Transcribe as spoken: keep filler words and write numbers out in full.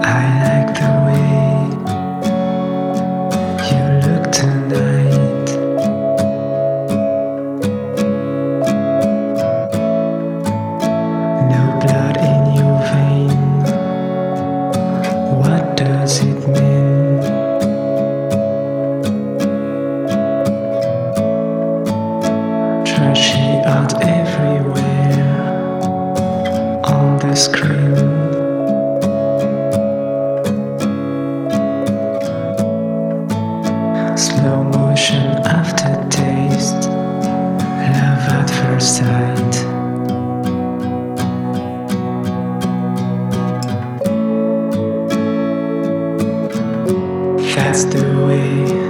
I like the way you look tonight. No blood in your vein. What does it mean? Trashy art everywhere on the screen. Slow motion aftertaste, love at first sight. That's the way